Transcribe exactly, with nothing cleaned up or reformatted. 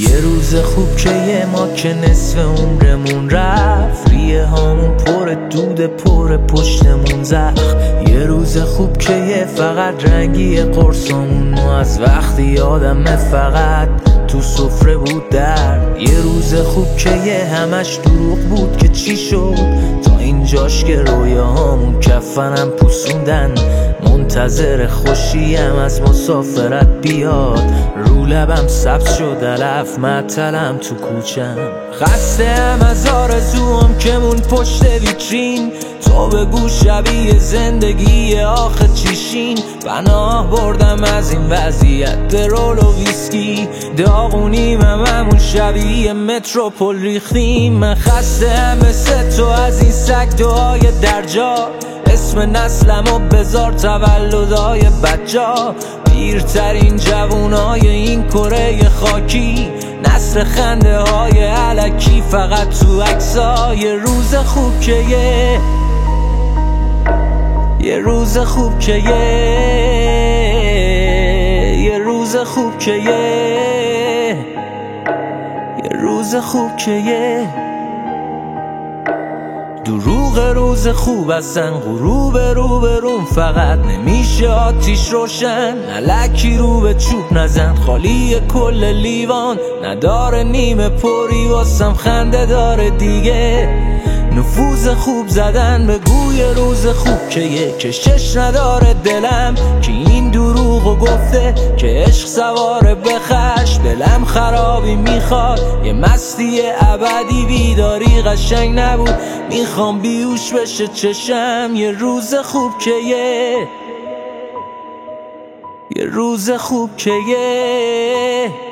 یه روز خوب که یه ما که نصف عمرمون رفت، ریه هامون پر دود پر پشتمون زخم. یه روز خوب که یه فقط رنگی قرصامون و از وقتی یادمه فقط تو سفره بود درد. یه روز خوب که یه همش دروغ بود که چی شد تا اینجاش که رویاهامون کفنم پوسوندن. منتظر خوشیم از مسافرت بیاد، رو لبم سبز شد علف معطلم تو کوچم. خسته‌ام از آرزوام که مون پشت ویترین، تو بگو شبیه زندگی آخه چیشین. پناه بردم از این وضعیت درول و ویسکی، داغونیم هممون شبیه متروپول ریختیم. من خسته‌ام مثل تو از این سگ دعای درجا، اسم نسلمو بذار تولدای بچا. پیرترین جوونای این کره خاکی، نسل خنده های علکی فقط تو عکسا. یه روز خوب که یه یه روز خوب که یه یه روز خوب که یه یه روز خوب که یه دروغ روز خوب هستن غروب رو به روم، فقط نمیشه آتیش روشن. الکی رو به چوب نزن، خالی کل لیوان نداره نیمه پری واسم خنده داره دیگه. نفوذ خوب زدن به گوی روز خوب که یه کشش نداره دلم، که این دروغو گفته که عشق سواره به خشم. دلم خرابی میخواد یه مستی ابدی، بیداری قشنگ نبود میخوام بیوش بشه چشم. یه روز خوب که یه یه روز خوب که یه